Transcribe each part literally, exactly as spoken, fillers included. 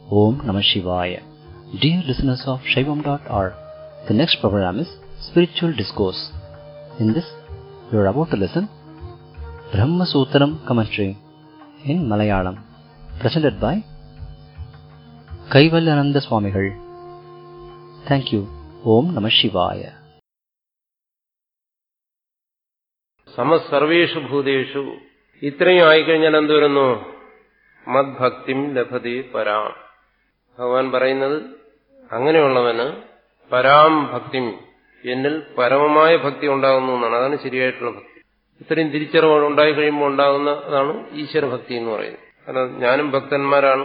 Om Namah Shivaya. Dear listeners of Shaivam dot org, the next program is Spiritual Discourse. In this, you are about to listen Brahma Sutram commentary in Malayalam, presented by Kaivalyananda Swamigal. Thank you. Om Namah Shivaya. സമസർവേഷു ഭൂതേഷു ഇത്രയും ആയിക്കഴിഞ്ഞാൽ എന്ത് വരുന്നു? മദ്ഭക്തിം ലഭതേ പരാം. ഭഗവാൻ പറയുന്നത് അങ്ങനെയുള്ളവന് പരാം ഭക്തിം, എന്നിൽ പരമമായ ഭക്തി ഉണ്ടാകുന്നു എന്നാണ്. അതാണ് ശരിയായിട്ടുള്ള ഭക്തി. ഇത്രയും തിരിച്ചറിവ് ഉണ്ടായി കഴിയുമ്പോൾ ഉണ്ടാകുന്നതാണ് ഈശ്വരഭക്തി എന്ന് പറയുന്നത്. കാരണം ഞാനും ഭക്തന്മാരാണ്,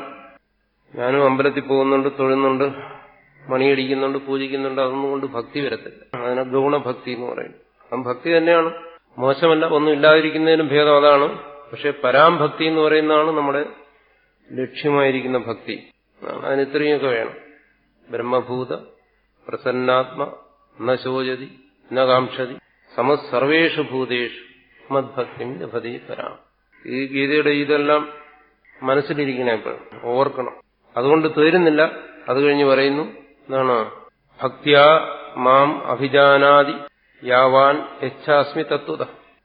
ഞാനും അമ്പലത്തിൽ പോകുന്നുണ്ട്, തൊഴുന്നുണ്ട്, മണിയടിക്കുന്നുണ്ട്, പൂജിക്കുന്നുണ്ട്, അതൊന്നും കൊണ്ട് ഭക്തി വരത്തില്ല. അതിനെ ഗൗണഭക്തി എന്ന് പറയുന്നത്. ആ ഭക്തി തന്നെയാണ്, മോശമല്ല, ഒന്നും ഇല്ലാതിരിക്കുന്നതിനും ഭേദം അതാണ്. പക്ഷെ പരാംഭക്തി എന്ന് പറയുന്നതാണ് നമ്മുടെ ലക്ഷ്യമായിരിക്കുന്ന ഭക്തി. അതിന് ഇത്രയൊക്കെ വേണം. ബ്രഹ്മഭൂത പ്രസന്നാത്മ ന ശോചതി ന കാംക്ഷതി സമസർവേഷു ഭൂതേഷു മദ്ഭക്തിം ലഭതേ പരാം. ഈ ഗീതയുടെ ഇതെല്ലാം മനസ്സിലിരിക്കണം, എപ്പോഴും ഓർക്കണം. അതുകൊണ്ട് തീരുന്നില്ല. അത് കഴിഞ്ഞ് പറയുന്നു എന്താണ്? ഭക്ത്യാ മാം അഭിജാനാതി യാവാൻ യച്ഛാസ്മി തത്വത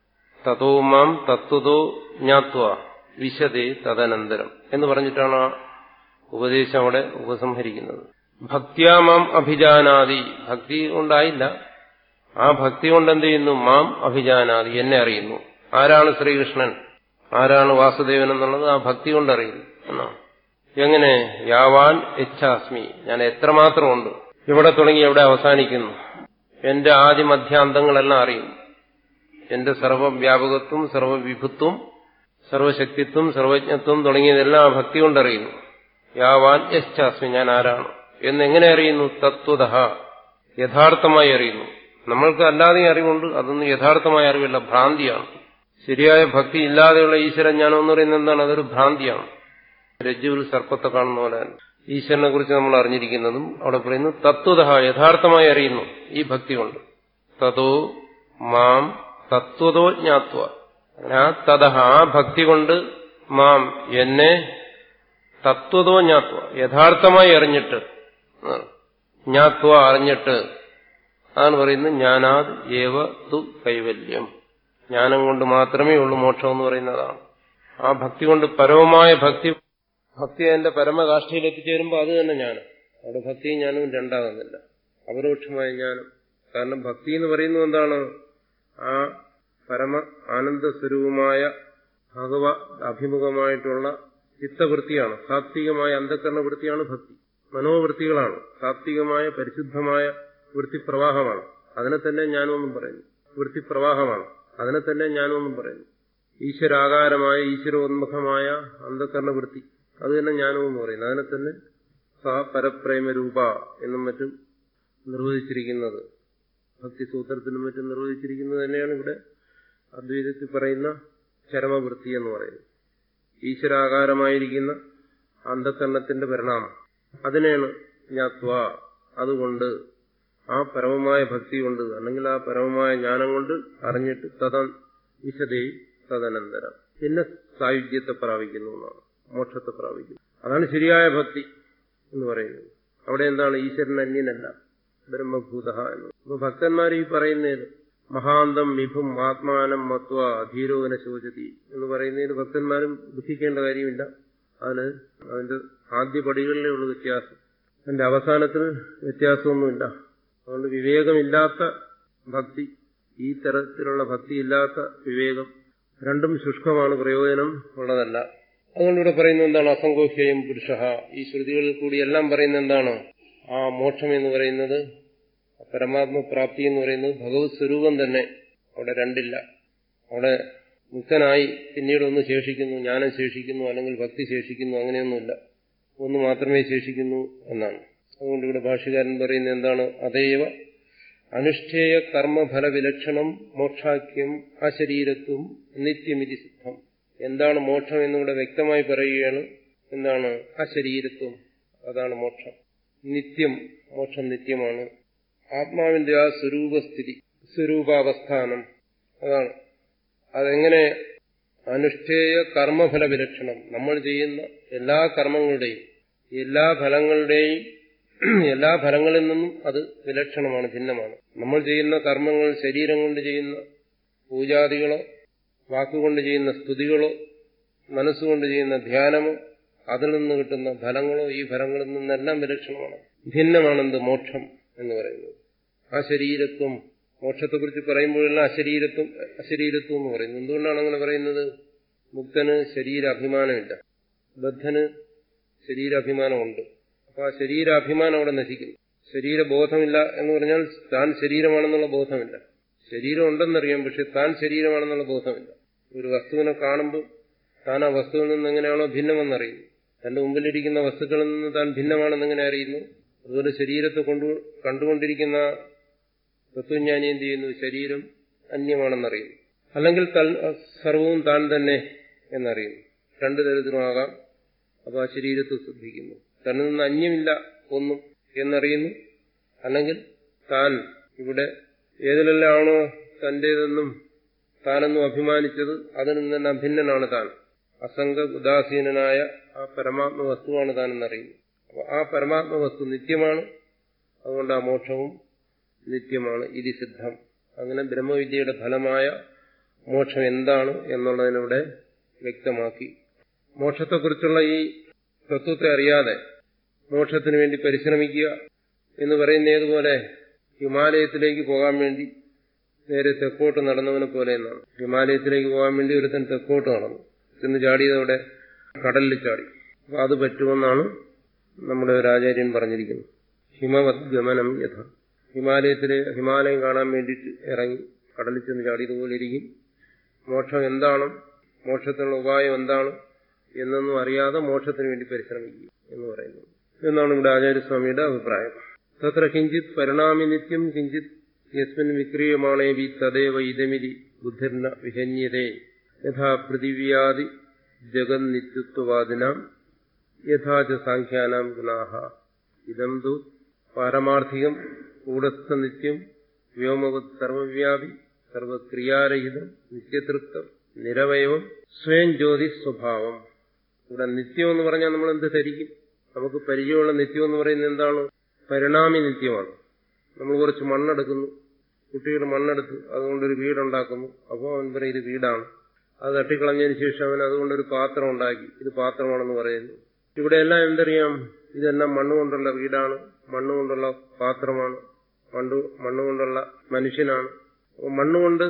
തതോ മാം തത്വതോ ജ്ഞാത്വാ വിശദേ തദനന്തരം എന്ന് പറഞ്ഞിട്ടാണ് ആ ഉപദേശം അവിടെ ഉപസംഹരിക്കുന്നത്. ഭക്ത്യാ മാം അഭിജാനാതി, ഭക്തി കൊണ്ടായില്ല, ആ ഭക്തി കൊണ്ട് എന്ത് ചെയ്യുന്നു? മാം അഭിജാനാതി, എന്നെ അറിയുന്നു. ആരാണ് ശ്രീകൃഷ്ണൻ, ആരാണ് വാസുദേവൻ എന്നുള്ളത് ആ ഭക്തി കൊണ്ടറിയുന്നു എന്നാണ്. എങ്ങനെ? യാവാൻ യച്ഛാസ്മി, ഞാൻ എത്രമാത്രമുണ്ട്, ഇവിടെ തുടങ്ങി എവിടെ അവസാനിക്കുന്നു, എന്റെ ആദി മധ്യാന്തങ്ങളെല്ലാം അറിയുന്നു. എന്റെ സർവവ്യാപകത്വം, സർവവിഭുത്വം, സർവശക്തിത്വം, സർവജ്ഞത്വം തുടങ്ങിയതെല്ലാം ആ ഭക്തി കൊണ്ടറിയുന്നു. യാവാൻ യശ്ചാസ്മി, ഞാൻ ആരാണ് എന്നെങ്ങനെ അറിയുന്നു? തത്വതഃ, യഥാർത്ഥമായി അറിയുന്നു. നമ്മൾക്ക് അല്ലാതെ അറിവുണ്ട്, അതൊന്നും യഥാർത്ഥമായ അറിവല്ല, ഭ്രാന്തിയാണ്. ശരിയായ ഭക്തി ഇല്ലാതെയുള്ള ഈശ്വരജ്ഞാനം എന്ന് പറയുന്നത് എന്താണ്? അതൊരു ഭ്രാന്തിയാണ്. രജ്ജുവിൽ സർപ്പത്തെ കാണുന്ന പോലെ ഈശ്വരനെ കുറിച്ച് നമ്മൾ അറിഞ്ഞിരിക്കുന്നതും അവിടെ പറയുന്നു തത്വതഃ, യഥാർത്ഥമായി അറിയുന്നു ഈ ഭക്തി കൊണ്ട്. തതോ മാം തത്വതോ ജ്ഞാത്വ, ആ തതഃ, ആ ഭക്തി കൊണ്ട് മാം, എന്നെ തത്വതോ ജ്ഞാത്വ, യഥാർത്ഥമായി അറിഞ്ഞിട്ട്, ജ്ഞാത്വ അറിഞ്ഞിട്ട്, അതാണ് പറയുന്നത് ജ്ഞാനാത് ഏവ തു കൈവല്യം. ജ്ഞാനം കൊണ്ട് മാത്രമേ ഉള്ളൂ മോക്ഷം എന്ന് പറയുന്നതാണ്. ആ ഭക്തി കൊണ്ട് പരമമായ ഭക്തി, ഭക്തി അതിന്റെ പരമകാഷ്ഠയിൽ എത്തിച്ചേരുമ്പോൾ അത് തന്നെ ജ്ഞാനം. അവിടെ ഭക്തിയും ജ്ഞാനവും രണ്ടാകുന്നില്ല, അപരോക്ഷമായ ജ്ഞാനം. കാരണം ഭക്തി എന്ന് പറയുന്നത് എന്താണ്? ആ പരമ ആനന്ദ സ്വരൂപമായ ഭഗവ അഭിമുഖമായിട്ടുള്ള ചിത്തവൃത്തിയാണ്, സാത്വികമായ അന്ധകരണ വൃത്തിയാണ് ഭക്തി. മനോവൃത്തികളാണ്, സാത്വികമായ പരിശുദ്ധമായ വൃത്തിപ്രവാഹമാണ്. അതിനെ തന്നെ ജ്ഞാനമെന്നും പറയുന്നു. വൃത്തിപ്രവാഹമാണ്, അതിനെ തന്നെ ജ്ഞാനമെന്നും പറയുന്നു. ഈശ്വരാകാരമായ ഈശ്വരോന്മുഖമായ അന്ധകരണ വൃത്തി, അത് തന്നെ ജ്ഞാനമെന്ന് പറയുന്നു. അതിനെ തന്നെ സാ പരപ്രേമരൂപ എന്നും മറ്റും നിർവഹിച്ചിരിക്കുന്നത്, ഭക്തിസൂത്രത്തിനും മറ്റും നിർവഹിച്ചിരിക്കുന്നത് തന്നെയാണ് ഇവിടെ അദ്വൈതത്തിൽ പറയുന്ന ചരമവൃത്തി എന്ന് പറയുന്നത്. ഈശ്വരാകാരമായിരിക്കുന്ന അന്ധകരണത്തിന്റെ പരിണാമം, അതിനെയാണ് ജ്ഞാത്വ. അതുകൊണ്ട് ആ പരമമായ ഭക്തി കൊണ്ട്, അല്ലെങ്കിൽ ആ പരമമായ ജ്ഞാനം കൊണ്ട് അറിഞ്ഞിട്ട് തദ വിശദേ തദനന്തരം, പിന്നെ സായുജ്യത്തെ പ്രാപിക്കുന്നു എന്നാണ്, മോക്ഷത്തെ പ്രാപിക്കുന്നു. അതാണ് ശരിയായ ഭക്തി എന്ന് പറയുന്നത്. അവിടെ എന്താണ്? ഈശ്വരൻ അന്യനല്ല, ബ്രഹ്മഭൂത എന്ന്. അപ്പൊ ഭക്തന്മാർ ഈ പറയുന്നതിന് മഹാന്തം വിഭും ആത്മാനം മത്വ ധീരോന ശോചതി എന്ന് പറയുന്നതിന് ഭക്തന്മാരും ദുഃഖിക്കേണ്ട കാര്യമില്ല. അതിന് അതിന്റെ ആദ്യ പടികളിലേ ഉള്ളൂ വ്യത്യാസം, അതിന്റെ അവസാനത്തിന് വ്യത്യാസമൊന്നുമില്ല. അതുകൊണ്ട് വിവേകമില്ലാത്ത ഭക്തി, ഈ തരത്തിലുള്ള ഭക്തി ഇല്ലാത്ത വിവേകം, രണ്ടും ശുഷ്കമാണ്, പ്രയോജനം ഉള്ളതല്ല. അതുകൊണ്ട് ഇവിടെ പറയുന്നത് എന്താണ്? അസംഘോഷ്യം പുരുഷ. ഈ ശ്രുതികളിൽ കൂടി എല്ലാം പറയുന്നത് എന്താണ്? ആ മോക്ഷം എന്ന് പറയുന്നത്, പരമാത്മപ്രാപ്തി എന്ന് പറയുന്നത് ഭഗവത് സ്വരൂപം തന്നെ. അവിടെ രണ്ടില്ല. അവിടെ മുക്തനായി പിന്നീട് ഒന്ന് ശേഷിക്കുന്നു, ജ്ഞാനം ശേഷിക്കുന്നു, അല്ലെങ്കിൽ ഭക്തി ശേഷിക്കുന്നു, അങ്ങനെയൊന്നുമില്ല. ഒന്ന് മാത്രമേ ശേഷിക്കുന്നു എന്നാണ്. അതുകൊണ്ട് ഇവിടെ ഭാഷ്യകാരൻ പറയുന്നത് എന്താണ്? അതേവ അനുഷ്ഠേയ കർമ്മഫല വിലക്ഷണം മോക്ഷാഖ്യം അശരീരത്വം നിത്യമിതി സിദ്ധം. എന്താണ് മോക്ഷം എന്നിവിടെ വ്യക്തമായി പറയുകയാണ്. എന്താണ്? അശരീരത്വം, അതാണ് മോക്ഷം. നിത്യം, മോക്ഷം നിത്യമാണ്. ആത്മാവിന്റെ ആ സ്വരൂപസ്ഥിതി, സ്വരൂപാവസ്ഥാനം, അതാണ്. അതെങ്ങനെ? അനുഷ്ഠേയ കർമ്മഫല വിലക്ഷണം, നമ്മൾ ചെയ്യുന്ന എല്ലാ കർമ്മങ്ങളുടെയും എല്ലാ ഫലങ്ങളുടെയും എല്ലാ ഫലങ്ങളിൽ നിന്നും അത് വിലക്ഷണമാണ്, ഭിന്നമാണ്. നമ്മൾ ചെയ്യുന്ന കർമ്മങ്ങൾ, ശരീരം കൊണ്ട് ചെയ്യുന്ന പൂജാദികളോ വാക്കുകൊണ്ട് ചെയ്യുന്ന സ്തുതികളോ മനസ്സുകൊണ്ട് ചെയ്യുന്ന ധ്യാനമോ അതിൽ നിന്ന് കിട്ടുന്ന ഫലങ്ങളോ ഈ ഫലങ്ങളിൽ നിന്നെല്ലാം വിലക്ഷണമാണ്. ഭിന്നമാണെന്ത് മോക്ഷം എന്ന് പറയുന്നത്. ആ ശരീരത്വം, മോക്ഷത്തെക്കുറിച്ച് പറയുമ്പോഴെല്ലാം അശരീരത്വം അശരീരത്വം എന്ന് പറയുന്നത്. എന്തുകൊണ്ടാണ് അങ്ങനെ പറയുന്നത്? മുക്തന് ശരീരാഭിമാനമില്ല, ബദ്ധന് ശരീരാഭിമാനമുണ്ട്. അപ്പൊ ആ ശരീരാഭിമാനം അവിടെ നശിക്കുന്നു. ശരീരബോധമില്ല എന്ന് പറഞ്ഞാൽ താൻ ശരീരമാണെന്നുള്ള ബോധമില്ല. ശരീരം ഉണ്ടെന്നറിയാം, പക്ഷെ താൻ ശരീരമാണെന്നുള്ള ബോധമില്ല. ഒരു വസ്തുവിനെ കാണുമ്പോൾ താൻ ആ വസ്തുവിൽ നിന്ന് എങ്ങനെയാണോ ഭിന്നമെന്നറിയുന്നു. തന്റെ മുമ്പിലിരിക്കുന്ന വസ്തുക്കളിൽ നിന്ന് താൻ ഭിന്നമാണെന്നെങ്ങനെ അറിയുന്നു? അതുപോലെ ശരീരത്തെ കൊണ്ടു കണ്ടുകൊണ്ടിരിക്കുന്ന തത്വജ്ഞാനി എന്ത് ചെയ്യുന്നു? ശരീരം അന്യമാണെന്നറിയുന്നു. അല്ലെങ്കിൽ സർവവും താൻ തന്നെ എന്നറിയുന്നു. രണ്ടു തരത്തിലുമാകാം. അപ്പൊ ആ ശരീരത്തെ ശ്രദ്ധിക്കുന്നു. തന്നിൽ നിന്ന് അന്യമില്ല ഒന്നും എന്നറിയുന്നു. അല്ലെങ്കിൽ താൻ ഇവിടെ ഏതിലെല്ലാമാണോ തന്റേതെന്നും താനെന്നും അഭിമാനിച്ചത് അതിൽ നിന്നെല്ലാം ഭിന്നനാണ് താൻ. അസംഗ ഉദാസീനനായ ആ പരമാത്മ വസ്തുവാണ് താനെന്നറിയുന്നു. അപ്പൊ ആ പരമാത്മ വസ്തു നിത്യമാണ്. അതുകൊണ്ട് ആ മോക്ഷവും നിത്യമാണ്. ഇതി സിദ്ധം. അങ്ങനെ ബ്രഹ്മവിദ്യയുടെ ഫലമായ മോക്ഷം എന്താണ് എന്നുള്ളതിലൂടെ വ്യക്തമാക്കി. മോക്ഷത്തെക്കുറിച്ചുള്ള ഈ തത്വത്തെ അറിയാതെ മോക്ഷത്തിന് വേണ്ടി പരിശ്രമിക്കുക എന്ന് പറയുന്നതുപോലെ ഹിമാലയത്തിലേക്ക് പോകാൻ വേണ്ടി നേരെ തെക്കോട്ട് നടന്നവനെ പോലെ എന്നാണ്. ഹിമാലയത്തിലേക്ക് പോകാൻ വേണ്ടി ഒരുത്തൻ തെക്കോട്ട് നടന്നു, ചെന്ന് ചാടിയതോടെ കടലിൽ ചാടി. അപ്പൊ അത് പറ്റുമെന്നാണ് നമ്മുടെ ഒരു ആചാര്യൻ പറഞ്ഞിരിക്കുന്നത്. ഹിമവത് ഗമനം യഥ. ഹിമാലയത്തിലെ ഹിമാലയം കാണാൻ വേണ്ടിയിട്ട് ഇറങ്ങി കടലിൽ ചെന്ന് ചാടിയതുപോലെ ഇരിക്കും. മോക്ഷം എന്താണ്, മോക്ഷത്തിനുള്ള ഉപായം എന്താണ് എന്നൊന്നും അറിയാതെ മോക്ഷത്തിന് വേണ്ടി പരിശ്രമിക്കുക എന്ന് പറയുന്നത് എന്നാണ് ഇവിടെ ആചാര്യസ്വാമിയുടെ അഭിപ്രായം. തത്ര കിഞ്ചിത് പരിണാമി നിത്യം കിഞ്ചിത് യസ്മിൻ വിക്രിയമാണേവി തദേവ ഇതമിതി ബുദ്ധിർന വിഹന്യതേ യഥാ പൃഥിവ്യാദി ജഗന്നിത്യത്വവാദിനാം യഥാച സാഖ്യാനാം ഗുണാഹ ഇദം തു പാരമാർത്ഥികം കൂടസ്ഥ നിത്യം വ്യോമവത് സർവവ്യാപി സർവക്രിയാരഹിതം നിത്യതൃപ്തം നിരവയവം സ്വയം ജ്യോതി സ്വഭാവം. ഇവിടെ നിത്യം എന്ന് പറഞ്ഞാൽ നമ്മൾ എന്ത് ധരിക്കും? നമുക്ക് പരിചയമുള്ള നിത്യം എന്ന് പറയുന്നത് എന്താണ്? പരിണാമി നിത്യമാണ്. നമ്മൾ കുറച്ച് മണ്ണെടുക്കുന്നു, കുട്ടികൾ മണ്ണെടുത്ത് അതുകൊണ്ടൊരു വീടുണ്ടാക്കുന്നു. അപ്പോൾ അവൻ പറയും ഇത് വീടാണ്. അത് തട്ടിക്കളഞ്ഞതിന് ശേഷം അവൻ അതുകൊണ്ടൊരു പാത്രം ഉണ്ടാക്കി, ഇത് പാത്രമാണെന്ന് പറയുന്നു. ഇവിടെയെല്ലാം എന്തറിയാം? ഇതെല്ലാം മണ്ണുകൊണ്ടുള്ള വീടാണ്, മണ്ണുകൊണ്ടുള്ള പാത്രമാണ്, മണ്ണ് മണ്ണുകൊണ്ടുള്ള മനുഷ്യനാണ്. അപ്പോൾ മണ്ണുകൊണ്ട്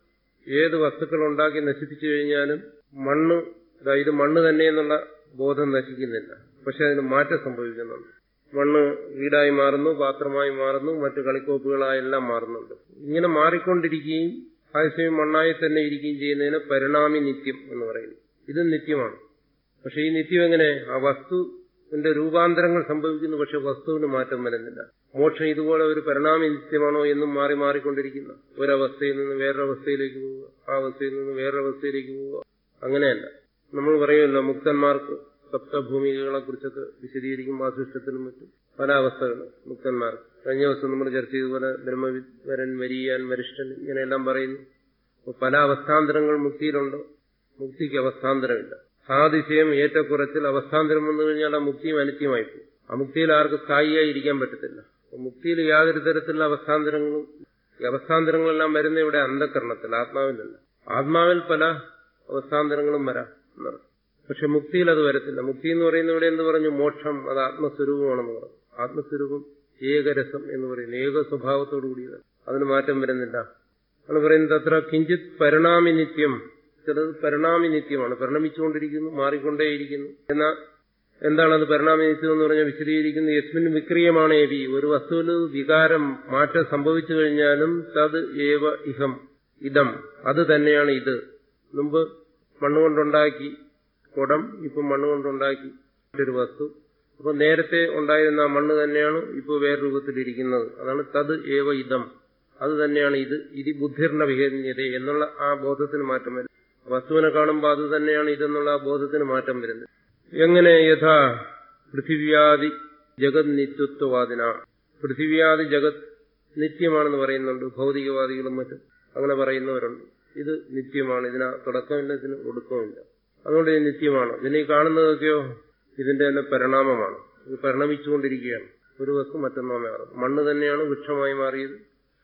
ഏത് വസ്തുക്കൾ ഉണ്ടാക്കി നശിപ്പിച്ചു കഴിഞ്ഞാലും മണ്ണ് ഇത് മണ്ണ് തന്നെ എന്നുള്ള ബോധം നശിക്കുന്നില്ല. പക്ഷെ അതിന് മാറ്റം സംഭവിക്കുന്നുണ്ട്. മണ്ണ് വീടായി മാറുന്നു, പാത്രമായി മാറുന്നു, മറ്റു കളിക്കോപ്പുകളായെല്ലാം മാറുന്നുണ്ട്. ഇങ്ങനെ മാറിക്കൊണ്ടിരിക്കുകയും ആവശ്യം മണ്ണായി തന്നെ ഇരിക്കുകയും ചെയ്യുന്നതിന് പരിണാമി നിത്യം എന്ന് പറയുന്നു. ഇത് നിത്യമാണ്. പക്ഷെ ഈ നിത്യം എങ്ങനെ? ആ വസ്തുവിന്റെ രൂപാന്തരങ്ങൾ സംഭവിക്കുന്നു, പക്ഷെ വസ്തുവിന് മാറ്റം വരുന്നില്ല. മോക്ഷം ഇതുപോലെ ഒരു പരിണാമി നിത്യമാണോ എന്നും മാറി മാറിക്കൊണ്ടിരിക്കുന്ന ഒരവസ്ഥയിൽ നിന്ന് വേറൊരവസ്ഥയിലേക്ക് പോവുക, ആ അവസ്ഥയിൽ നിന്ന് വേറൊരവസ്ഥയിലേക്ക് പോവുക, അങ്ങനെയല്ല. നമ്മൾ പറയുമല്ലോ മുക്തന്മാർക്ക് സപ്തഭൂമികളെ കുറിച്ചൊക്കെ വിശദീകരിക്കും വാസിഷ്ഠത്തിനും മറ്റും പല അവസ്ഥകൾ മുക്തന്മാർക്ക്. കഴിഞ്ഞ ദിവസം നമ്മൾ ചർച്ച ചെയ്തതുപോലെ ബ്രഹ്മവിദ്, വരൻ, വരിയാൻ, വരിഷ്ഠൻ ഇങ്ങനെയെല്ലാം പറയുന്നു. അപ്പോൾ പല അവസ്ഥാന്തരങ്ങൾ മുക്തിയിലുണ്ടോ? മുക്തിക്ക് അവസ്ഥാന്തരമില്ല. സാതിശയം ഏറ്റക്കുറച്ചിൽ അവസ്ഥാന്തരം വന്നു കഴിഞ്ഞാൽ ആ മുക്തിയും അനിത്യമായി പോകും. ആ മുക്തിയിൽ ആർക്ക് സ്ഥായിയായി ഇരിക്കാൻ പറ്റത്തില്ല. മുക്തിയിൽ യാതൊരു തരത്തിലുള്ള അവസ്ഥാന്തരങ്ങളും, ഈ അവസ്ഥാന്തരങ്ങളെല്ലാം വരുന്ന ഇവിടെ അന്ധകരണത്തിൽ, ആത്മാവിലല്ല. ആത്മാവിൽ പല അവസ്ഥാന്തരങ്ങളും വരാം എന്നാണ്. പക്ഷെ മുക്തിയിൽ അത് വരത്തില്ല. മുക്തി എന്ന് പറയുന്ന ഇവിടെ എന്ത് പറഞ്ഞു? മോക്ഷം അത് ആത്മസ്വരൂപമാണെന്ന് പറഞ്ഞു. ആത്മസ്വരൂപം ഏകരസം എന്ന് പറയുന്നത് ഏക സ്വഭാവത്തോടു കൂടിയതാണ്. അതിന് മാറ്റം വരുന്നില്ല. ആണ് പറയുന്നത് അത്ര കിഞ്ചിത് പരിണാമി നിത്യം. ചിലത് പരിണാമി നിത്യമാണ്, പരിണമിച്ചുകൊണ്ടിരിക്കുന്നു, മാറിക്കൊണ്ടേയിരിക്കുന്നു. എന്നാൽ എന്താണത് പരിണാമി നിത്യം എന്ന് പറഞ്ഞാൽ വിശദീകരിക്കുന്നത് യസ്മിൻ വിക്രിയമാണ് ഏവി. ഒരു വസ്തുവിൽ വികാരം മാറ്റം സംഭവിച്ചു കഴിഞ്ഞാലും തത് ഏവ ഇഹം ഇതം, അത് തന്നെയാണ് ഇത്. മുമ്പ് മണ്ണുകൊണ്ടുണ്ടാക്കി കുടം, ഇപ്പം മണ്ണുകൊണ്ടുണ്ടാക്കി ഒരു വസ്തു. അപ്പൊ നേരത്തെ ഉണ്ടായിരുന്ന ആ മണ്ണ് തന്നെയാണ് ഇപ്പോൾ വേറെ രൂപത്തിലിരിക്കുന്നത്. അതാണ് തത് ഏവ ഇതം, അത് തന്നെയാണ് ഇത്. ഇത് ബുദ്ധിർണ വിഹന്യത എന്നുള്ള ആ ബോധത്തിന് മാറ്റം വരും. വസ്തുവിനെ കാണുമ്പോൾ അത് തന്നെയാണ് ഇതെന്നുള്ള ആ ബോധത്തിന് മാറ്റം വരുന്നത്. എങ്ങനെ? യഥാ പൃഥിവ്യാദി ജഗത് നിത്യത്വവാദിന. പൃഥിവ്യാദി ജഗത് നിത്യമാണെന്ന് പറയുന്നുണ്ട് ഭൗതികവാദികളും മറ്റും, അങ്ങനെ പറയുന്നവരുണ്ട്. ഇത് നിത്യമാണ്, ഇതിന് തുടക്കമില്ല, ഇതിന് ഒടുക്കമില്ല, അതുകൊണ്ട് ഇത് നിത്യമാണ്. ഇതിനെ കാണുന്നതൊക്കെയോ ഇതിന്റെ തന്നെ പരിണാമമാണ്. ഇത് പരിണമിച്ചുകൊണ്ടിരിക്കുകയാണ്. ഒരു വസ്തു മറ്റൊന്നായി മാറുന്നു. മണ്ണ് തന്നെയാണ് വൃക്ഷമായി മാറിയത്.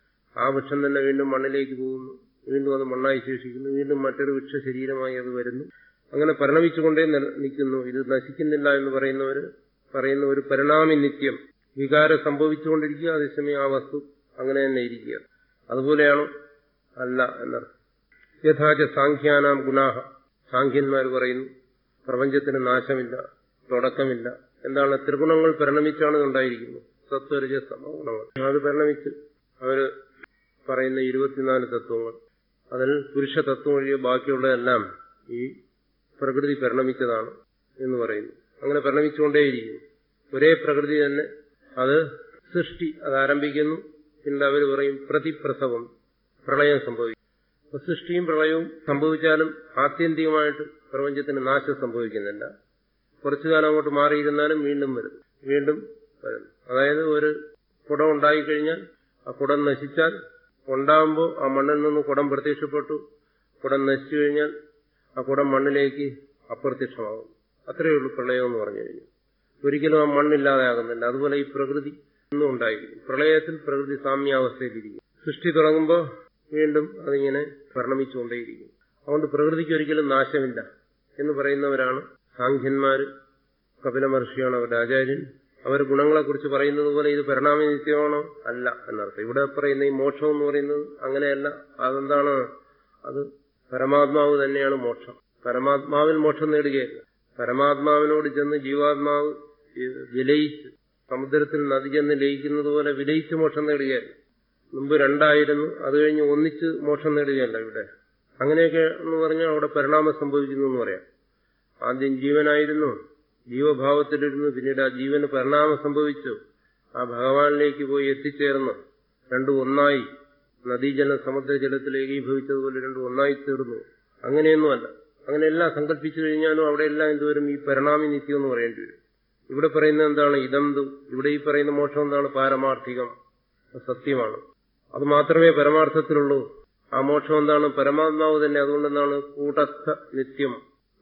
ആ വൃക്ഷം തന്നെ വീണ്ടും മണ്ണിലേക്ക് പോകുന്നു, വീണ്ടും അത് മണ്ണായി ശേഷിക്കുന്നു, വീണ്ടും മറ്റൊരു വൃക്ഷ ശരീരമായി അത് വരുന്നു. അങ്ങനെ പരിണമിച്ചുകൊണ്ടേ നിൽക്കുന്നു. ഇത് നശിക്കുന്നില്ല എന്ന് പറയുന്നവർ പറയുന്ന ഒരു പരിണാമി നിത്യം, വികാരം സംഭവിച്ചുകൊണ്ടിരിക്കുക, അതേസമയം ആ വസ്തു അങ്ങനെ തന്നെ ഇരിക്കുക. അതുപോലെയാണ് അല്ല എന്നർത്ഥം. യഥാച സാഖ്യാനാം ഗുണാഹ, സാഖ്യന്മാർ പറയുന്നു പ്രപഞ്ചത്തിന് നാശമില്ല, തുടക്കമില്ല. എന്താണ്? ത്രിഗുണങ്ങൾ പരിണമിച്ചാണ് ഉണ്ടായിരിക്കുന്നത്. സത്വരജ സമഗുണങ്ങൾ അത് പരിണമിച്ച് അവര് പറയുന്ന ഇരുപത്തിനാല് തത്വങ്ങൾ, അതിൽ പുരുഷ തത്വം ഒഴികെ ബാക്കിയുള്ളതെല്ലാം ഈ പ്രകൃതി പരിണമിച്ചതാണ് എന്ന് പറയുന്നു. അങ്ങനെ പരിണമിച്ചുകൊണ്ടേയിരിക്കുന്നു. ഒരേ പ്രകൃതി തന്നെ, അത് സൃഷ്ടി അത് ആരംഭിക്കുന്നു. പിന്നെ അവർ പറയും പ്രതിപ്രസവം, പ്രളയം സംഭവിക്കും. അപ്പൊ സൃഷ്ടിയും പ്രളയവും സംഭവിച്ചാലും ആത്യന്തികമായിട്ട് പ്രപഞ്ചത്തിന് നാശം സംഭവിക്കുന്നില്ല. കുറച്ചു കാലം അങ്ങോട്ട് മാറിയിരുന്നാലും വീണ്ടും വരുന്നു, വീണ്ടും വരുന്നു. അതായത് ഒരു കുടം ഉണ്ടായിക്കഴിഞ്ഞാൽ ആ കുടം നശിച്ചാൽ, ഉണ്ടാകുമ്പോൾ ആ മണ്ണിൽ നിന്ന് കുടം പ്രത്യക്ഷപ്പെട്ടു, കുടം നശിച്ചു കഴിഞ്ഞാൽ ആ കുടം മണ്ണിലേക്ക് അപ്രത്യക്ഷമാകും. അത്രയേ ഉള്ളൂ പ്രളയം എന്ന് പറഞ്ഞു കഴിഞ്ഞാൽ. ഒരിക്കലും ആ മണ്ണില്ലാതെ ആകുന്നില്ല. അതുപോലെ ഈ പ്രകൃതി ഇന്നും ഉണ്ടായിരിക്കും. പ്രളയത്തിൽ പ്രകൃതി സാമ്യാവസ്ഥയിലിരിക്കും. സൃഷ്ടി തുടങ്ങുമ്പോൾ വീണ്ടും അതിങ്ങനെ പരിണമിച്ചുകൊണ്ടേയിരിക്കും. അതുകൊണ്ട് പ്രകൃതിക്ക് ഒരിക്കലും നാശമില്ല എന്ന് പറയുന്നവരാണ് സാഖ്യന്മാര്. കപില മഹർഷിയാണ് അവരുടെ ആചാര്യൻ. അവർ ഗുണങ്ങളെക്കുറിച്ച് പറയുന്നത് പോലെ ഇത് പരിണാമ നിത്യമാണോ? അല്ല എന്നർത്ഥം. ഇവിടെ പറയുന്ന ഈ മോക്ഷം എന്ന് പറയുന്നത് അങ്ങനെയല്ല. അതെന്താണ്? അത് പരമാത്മാവ് തന്നെയാണ് മോക്ഷം. പരമാത്മാവിൽ മോക്ഷം നേടുകയല്ല. പരമാത്മാവിനോട് ചെന്ന് ജീവാത്മാവ് വിലയിച്ച്, സമുദ്രത്തിൽ നദി ചെന്ന് ലയിക്കുന്നത് പോലെ വിലയിച്ച് മോക്ഷം നേടുകയല്ല. മുമ്പ് രണ്ടായിരുന്നു, അത് കഴിഞ്ഞ് ഒന്നിച്ച് മോക്ഷം നേടുകയല്ല ഇവിടെ. അങ്ങനെയൊക്കെ എന്ന് പറഞ്ഞാൽ അവിടെ പരിണാമം സംഭവിക്കുന്നു എന്ന് പറയാം. ആദ്യം ജീവനായിരുന്നു, ജീവഭാവത്തിലിരുന്നു, പിന്നീട് ആ ജീവന് പരിണാമം സംഭവിച്ചു, ആ ഭഗവാനിലേക്ക് പോയി എത്തിച്ചേർന്ന് രണ്ടും ഒന്നായി, നദീജലം സമുദ്രജലത്തിൽ ഏകീഭവിച്ചതുപോലെ രണ്ടും ഒന്നായി തീർന്നു. അങ്ങനെയൊന്നുമല്ല. അങ്ങനെയെല്ലാം സങ്കല്പിച്ചു കഴിഞ്ഞാലും അവിടെ എല്ലാം എന്തുവരും? ഈ പരിണാമി നിത്യം എന്ന് പറയേണ്ടി വരും. ഇവിടെ പറയുന്നത് എന്താണ്? ഇതന്തു. ഇവിടെ ഈ പറയുന്ന മോക്ഷം എന്താണ്? പാരമാർത്ഥികം, സത്യമാണ്. അത് മാത്രമേ പരമാർത്ഥത്തിലുള്ളൂ. ആ മോക്ഷം എന്താണ്? പരമാത്മാവ് തന്നെ. അതുകൊണ്ടെന്താണ്? കൂടസ്ഥ നിത്യം.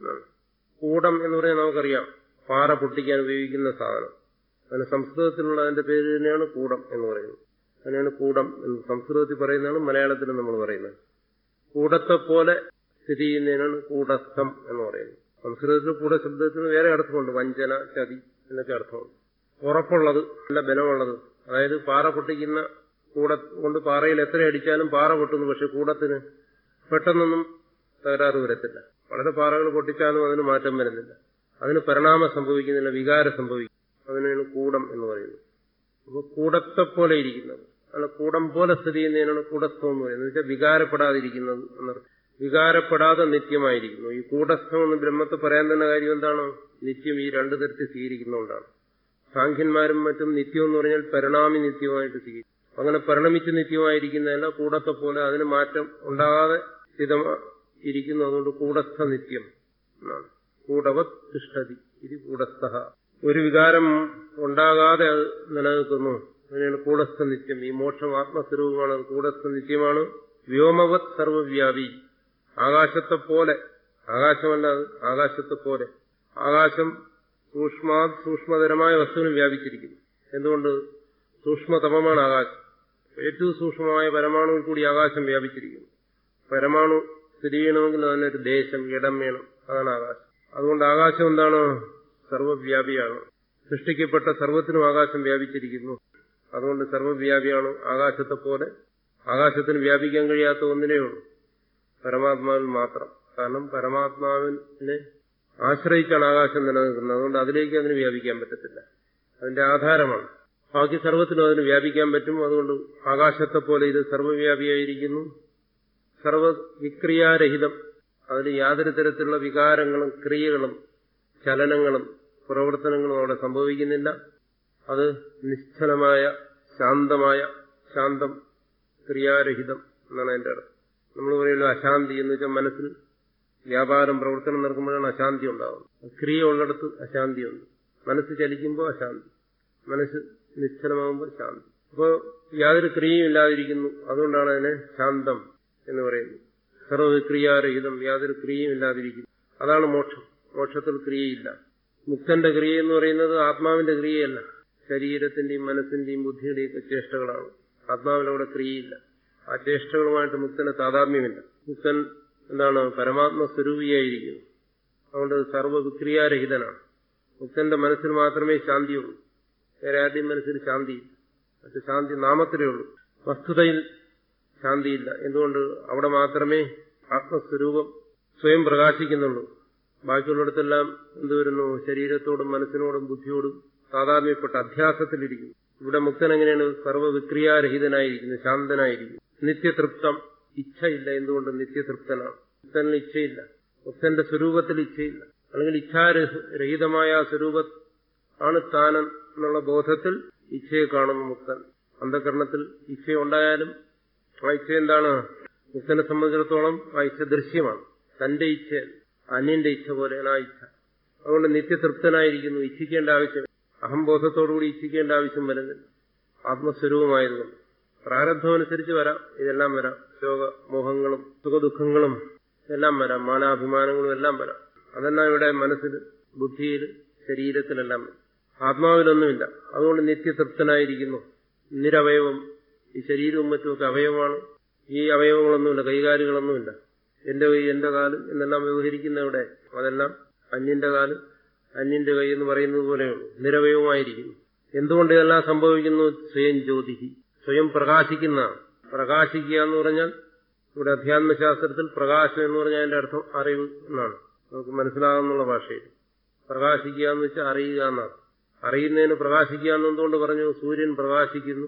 കൂടം എന്ന് പറയാൻ നമുക്കറിയാം, പാറ പൊട്ടിക്കാൻ ഉപയോഗിക്കുന്ന സാധനം. അതിന് സംസ്കൃതത്തിലുള്ള അതിന്റെ പേര് തന്നെയാണ് കൂടം എന്ന് പറയുന്നത്. അതിനാണ് കൂടം എന്ന് സംസ്കൃതത്തിൽ പറയുന്നതാണ്, മലയാളത്തിൽ നമ്മൾ പറയുന്നത്. കൂടത്തെ പോലെ സ്ഥിതി ചെയ്യുന്നതിനാണ് കൂടസ്ഥം എന്ന് പറയുന്നത്. സംസ്കൃതത്തിൽ കൂട ശബ്ദത്തിന് വേറെ അർത്ഥമുണ്ട്, വഞ്ചന, ചതി എന്നൊക്കെ അർത്ഥമുണ്ട്. ഉറപ്പുള്ളത്, നല്ല ബലമുള്ളത്. അതായത് പാറ പൊട്ടിക്കുന്ന കൂട കൊണ്ട് പാറയിൽ എത്ര അടിച്ചാലും പാറ പൊട്ടുന്നു, പക്ഷെ കൂടത്തിന് പെട്ടെന്നൊന്നും തകരാറ് വരത്തില്ല. വളരെ പാറകൾ പൊട്ടിച്ചാലും അതിന് മാറ്റം വരുന്നില്ല, അതിന് പരിണാമം സംഭവിക്കുന്നില്ല, വികാരം സംഭവിക്കും. അതിനാണ് കൂടം എന്ന് പറയുന്നത്. അപ്പോൾ കൂടത്തെ പോലെ ഇരിക്കുന്നത്, അല്ല കൂടം പോലെ സ്ഥിതി ചെയ്യുന്നതിനാണ് കൂടസ്ഥം എന്ന് പറയുന്നത്. എന്ന് വെച്ചാൽ വികാരപ്പെടാതിരിക്കുന്നത് എന്നർത്ഥം. വികാരപ്പെടാതെ നിത്യമായിരിക്കുന്നു. ഈ കൂടസ്ഥം എന്ന് ബ്രഹ്മത്തെ പറയാൻ തന്നെ കാര്യം എന്താണ്? നിത്യം ഈ രണ്ടു തരത്തിൽ സ്വീകരിക്കുന്നതുകൊണ്ടാണ്. സാഖ്യന്മാരും മറ്റും നിത്യം എന്ന് പറഞ്ഞാൽ പരിണാമി നിത്യമായിട്ട് സ്വീകരിക്കും. അങ്ങനെ പരിണമിച്ച് നിത്യമായിരിക്കുന്നതല്ല, കൂടത്തെ പോലെ അതിന് മാറ്റം ഉണ്ടാകാതെ സ്ഥിതമായിരിക്കുന്നു. അതുകൊണ്ട് കൂടസ്ഥ നിത്യം എന്നാണ്. കൂടവത് തിഷ്ഠതി ഇത് കൂടസ്ഥ. ഒരു വികാരം ഉണ്ടാകാതെ അത് നിലനിൽക്കുന്നു. അതിനാണ് കൂടസ്ഥ നിത്യം. ഈ മോക്ഷം ആത്മസ്വരൂപമാണ്, കൂടസ്ഥ നിത്യമാണ്. വ്യോമവത് സർവവ്യാപി, ആകാശത്തെ പോലെ. ആകാശമല്ല അത്, ആകാശത്തെ പോലെ. ആകാശം സൂക്ഷ്മാ സൂക്ഷ്മതരമായ വസ്തുവിന് വ്യാപിച്ചിരിക്കുന്നു. എന്തുകൊണ്ട്? സൂക്ഷ്മതമമാണ് ആകാശം. ഏറ്റവും സൂക്ഷ്മമായ പരമാണുവിൽ കൂടി ആകാശം വ്യാപിച്ചിരിക്കുന്നു. പരമാണു സ്ഥിതി ചെയ്യണമെങ്കിൽ അതിനൊരു ദേശം, ഇടം വേണം. അതാണ് ആകാശം. അതുകൊണ്ട് ആകാശം എന്താണ്? സർവവ്യാപിയാണ്. സൃഷ്ടിക്കപ്പെട്ട സർവത്തിനും ആകാശം വ്യാപിച്ചിരിക്കുന്നു. അതുകൊണ്ട് സർവവ്യാപിയാണ്. ആകാശത്തെ പോലെ ആകാശത്തിന് വ്യാപിക്കാൻ കഴിയാത്ത ഒന്നിനേ ഉള്ളൂ, പരമാത്മാവിൽ മാത്രം. കാരണം പരമാത്മാവിനെ ആശ്രയിച്ചാണ് ആകാശം നിലനിൽക്കുന്നത്. അതുകൊണ്ട് അതിലേക്ക് അതിന് വ്യാപിക്കാൻ പറ്റത്തില്ല. അതിന്റെ ആധാരമാണ്. ബാക്കി സർവത്തിനും അതിന് വ്യാപിക്കാൻ പറ്റും. അതുകൊണ്ട് ആകാശത്തെ പോലെ ഇത് സർവവ്യാപിയായിരിക്കുന്നു. സർവവിക്രിയാരഹിതം. അതിന് യാതൊരു തരത്തിലുള്ള വികാരങ്ങളും ക്രിയകളും ചലനങ്ങളും പ്രവർത്തനങ്ങളും അവിടെ സംഭവിക്കുന്നില്ല. അത് നിശ്ചലമായ ശാന്തമായ, ശാന്തം, ക്രിയാരഹിതം എന്നാണ് അതിന്റെ അർത്ഥം. നമ്മൾ പറയുന്നത് അശാന്തി എന്ന് വെച്ചാൽ മനസ്സിൽ വ്യാപാരം പ്രവർത്തനം നടക്കുമ്പോഴാണ് അശാന്തി ഉണ്ടാകുന്നത്. ക്രിയ ഉള്ളിടത്ത് അശാന്തിയുണ്ട്. മനസ്സ് ചലിക്കുമ്പോൾ അശാന്തി, മനസ്സ് നിശ്ചലമാകുമ്പോൾ ശാന്തി. അപ്പോൾ യാതൊരു ക്രിയയും ഇല്ലാതിരിക്കുന്നു. അതുകൊണ്ടാണ് അതിനെ ശാന്തം എന്ന് പറയുന്നത്. സർവ്വക്രിയാരഹിതം, യാതൊരു ക്രിയയും ഇല്ലാതിരിക്കുന്നു. അതാണ് മോക്ഷം. മോക്ഷത്തിൽ ക്രിയയില്ല. മുക്തന്റെ ക്രിയ എന്ന് പറയുന്നത് ആത്മാവിന്റെ ക്രിയയല്ല, ശരീരത്തിന്റെയും മനസ്സിന്റെയും ബുദ്ധിയുടെയും ഒക്കെ ചേഷ്ടകളാണ്. ആത്മാവിലൂടെ ക്രിയയില്ല. ആ ചേഷ്ടകളുമായിട്ട് മുക്തന് താതാത്മ്യമില്ല. മുക്തൻ എന്താണ്? പരമാത്മസ്വരൂപിയായിരിക്കുന്നു. അതുകൊണ്ട് സർവ്വവിക്രിയാരഹിതനാണ്. മുക്തന്റെ മനസ്സിൽ മാത്രമേ ശാന്തിയുള്ളൂ. വേറെ ആദ്യം മനസ്സിൽ ശാന്തിയില്ല. മറ്റു ശാന്തി നാമത്തിലേ ഉള്ളൂ, വസ്തുതയിൽ ശാന്തിയില്ല. എന്തുകൊണ്ട്? അവിടെ മാത്രമേ ആത്മസ്വരൂപം സ്വയം പ്രകാശിക്കുന്നുള്ളൂ. ബാക്കിയുള്ളിടത്തെല്ലാം എന്തുവരുന്നു? ശരീരത്തോടും മനസ്സിനോടും ബുദ്ധിയോടും താതാത്മ്യപ്പെട്ട അധ്യാസത്തിലിരിക്കുന്നു. ഇവിടെ മുക്തൻ എങ്ങനെയാണ്? സർവ്വവിക്രിയാരഹിതനായിരിക്കുന്നു, ശാന്തനായിരിക്കുന്നു, നിത്യതൃപ്തം. ഇച്ഛയില്ല. എന്തുകൊണ്ട്? നിത്യതൃപ്തനാണ്. മുക്തനിൽ ഇച്ഛയില്ല. മുക്തന്റെ സ്വരൂപത്തിൽ ഇച്ഛയില്ല. അല്ലെങ്കിൽ ഇച്ഛാരഹിതമായ ആ സ്വരൂപ ആണ് താൻ എന്നുള്ള ബോധത്തിൽ ഇച്ഛയെ കാണുന്നു മുക്തൻ. അന്ധകരണത്തിൽ ഇച്ഛയുണ്ടായാലും ആ ഇച്ഛ എന്താണ്? മുക്തനെ സംബന്ധിച്ചിടത്തോളം ആ ഇച്ഛ ദൃശ്യമാണ്. തന്റെ ഇച്ഛ അന്യന്റെ ഇച്ഛ പോലെയാണ് ആ ഇച്ഛ. അതുകൊണ്ട് നിത്യതൃപ്തനായിരിക്കുന്നു. ഇച്ഛിക്കേണ്ട ആവശ്യം, അഹംബോധത്തോടുകൂടി ഇച്ഛിക്കേണ്ട ആവശ്യം വരുന്നില്ല. ആത്മസ്വരൂപമായതുകൊണ്ട് പ്രാരബ്ധമനുസരിച്ച് വരാം, ഇതെല്ലാം വരാം. ശോക മോഹങ്ങളും സുഖദുഃഖങ്ങളും എല്ലാം വരാം, മാനാഭിമാനങ്ങളും എല്ലാം വരാം. അതെല്ലാം ഇവിടെ മനസ്സിൽ, ബുദ്ധിയിൽ, ശരീരത്തിലെല്ലാം വരും. ആത്മാവിലൊന്നുമില്ല. അതുകൊണ്ട് നിത്യതൃപ്തനായിരിക്കുന്നു. നിരവയവം. ഈ ശരീരവും മറ്റുമൊക്കെ അവയവമാണ്. ഈ അവയവങ്ങളൊന്നുമില്ല, കൈകാലുകളൊന്നുമില്ല. എന്റെ കൈ, എന്റെ കാല് എന്നെല്ലാം വ്യവഹരിക്കുന്ന ഇവിടെ അതെല്ലാം അന്യന്റെ കാല്, അന്യന്റെ കൈ എന്ന് പറയുന്നത് പോലെയുള്ളൂ. നിരവയവമായിരിക്കുന്നു. എന്തുകൊണ്ട് ഇതെല്ലാം സംഭവിക്കുന്നു? സ്വയം ജ്യോതിഹി, സ്വയം പ്രകാശിക്കുന്നതാണ്. പ്രകാശിക്കുക എന്ന് പറഞ്ഞാൽ ഇവിടെ അധ്യാത്മശാസ്ത്രത്തിൽ പ്രകാശം എന്ന് പറഞ്ഞാൽ അതിന്റെ അർത്ഥം അറിവ് എന്നാണ്. നമുക്ക് മനസ്സിലാകുന്നുള്ള ഭാഷയിൽ പ്രകാശിക്കുക എന്ന് വെച്ചാൽ അറിയുക എന്നാണ്. അറിയുന്നതിന് പ്രകാശിക്കുക എന്നെന്തുകൊണ്ട് പറഞ്ഞു? സൂര്യൻ പ്രകാശിക്കുന്നു.